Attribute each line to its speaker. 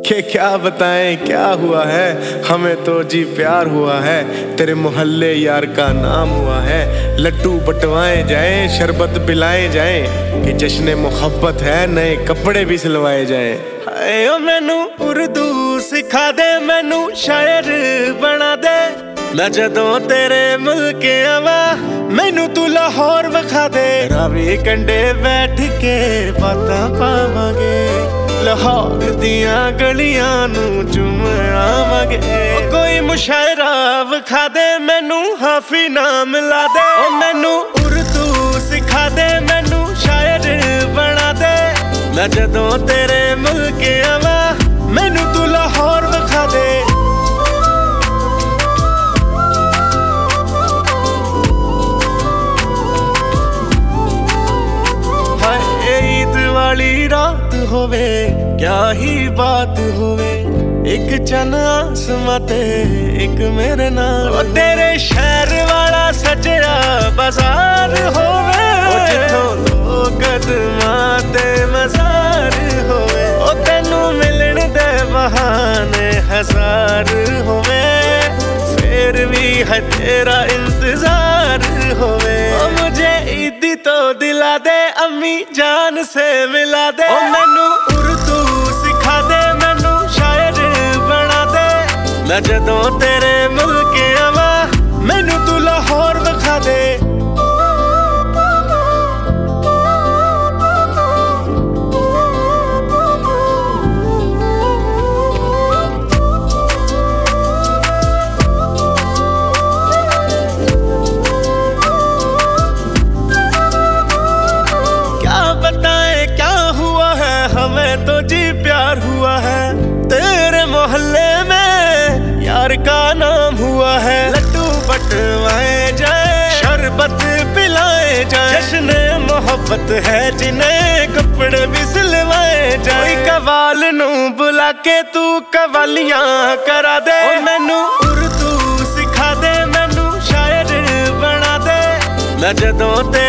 Speaker 1: कि क्या बताएं क्या हुआ है, हमें तो जी प्यार हुआ है। तेरे मोहल्ले यार का नाम हुआ है। लड्डू बटवाए जाएं, शरबत पिलाए जाएं, कि जश्न मोहब्बत है, नए कपड़े भी सिलवाए जाएं। हाय ओ मैनू उर्दू सिखा दे, मैनू शायर बना दे। मैं जदों तेरे मुल्क आवा, मैनू तू लाहौर विखा दे। रावी कंडे बैठ के बातां पावांगे, लाहौर दियां गलियां नू चूम आवांगे। कोई मुशायरा विखा दे, मैनू हाफी नाम ला दे। ओ मैनू उर्दू सिखा दे, मैनू शायर बना दे। मैं जदों तेरे मुल्क आवा, मैनू तू लाहौर विखा दे। ईद वाली रात होवे, क्या ही बात होवे, एक चन आसमां ते एक मेरे नाल। ओ तेरे शहर वाला सजया बाजार होवे, जिथों लोग कदमां ते मज़ार होवे। ओ तैनू मिलन दे बहाने हजार होवे, फिर भी है तेरा इंतजार होवे। ओ मुझे ईदी तो दिला दे, अम्मी जान से मिला दे। ओ मैनू उर्दू सिखा दे, मैनू शायर बना दे। मैं जदों तेरे मुल्क आवा, मैनू तू लाहौर विखा दे। हमें तो जी प्यार हुआ है, तेरे मोहल्ले में यार का नाम हुआ है। लड्डू बटवाए जाए, शरबत पिलाए जाए, जश्न मोहब्बत है जिन्हें कपड़े भी सिलवाए जाए। कवाल नू बुला के तू कवालियां करा दे। ओ मैनू उर्दू सिखा दे, मैनू शायर बना दे। मैं जदों